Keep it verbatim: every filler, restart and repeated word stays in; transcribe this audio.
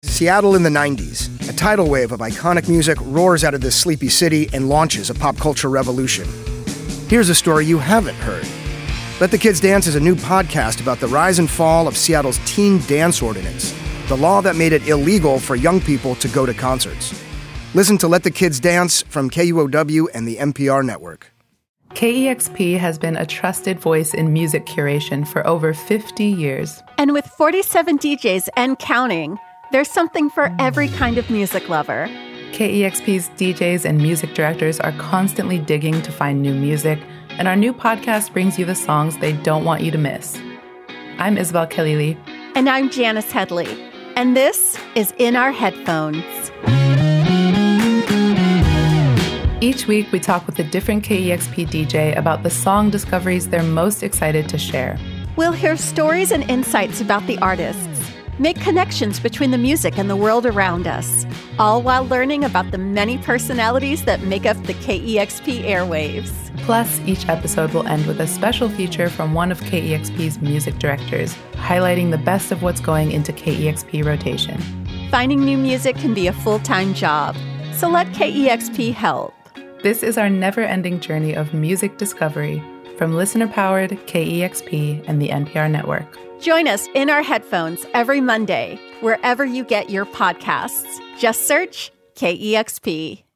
Seattle in the nineties. A tidal wave of iconic music roars out of this sleepy city and launches a pop culture revolution. Here's a story you haven't heard. Let the Kids Dance is a new podcast about the rise and fall of Seattle's teen dance ordinance, the law that made it illegal for young people to go to concerts. Listen to Let the Kids Dance from K U O W and the N P R network. K E X P has been a trusted voice in music curation for over fifty years. And with forty-seven D Js and counting, there's something for every kind of music lover. K E X P's D Js and music directors are constantly digging to find new music, and our new podcast brings you the songs they don't want you to miss. I'm Isabel Kelly. And I'm Janice Headley. And this is In Our Headphones. Each week, we talk with a different K E X P D J about the song discoveries they're most excited to share. We'll hear stories and insights about the artists, make connections between the music and the world around us, all while learning about the many personalities that make up the K E X P airwaves. Plus, each episode will end with a special feature from one of K E X P's music directors, highlighting the best of what's going into K E X P rotation. Finding new music can be a full-time job, so let K E X P help. This is our never-ending journey of music discovery from listener-powered K E X P and the N P R network. Join us in our headphones every Monday, wherever you get your podcasts. Just search K E X P.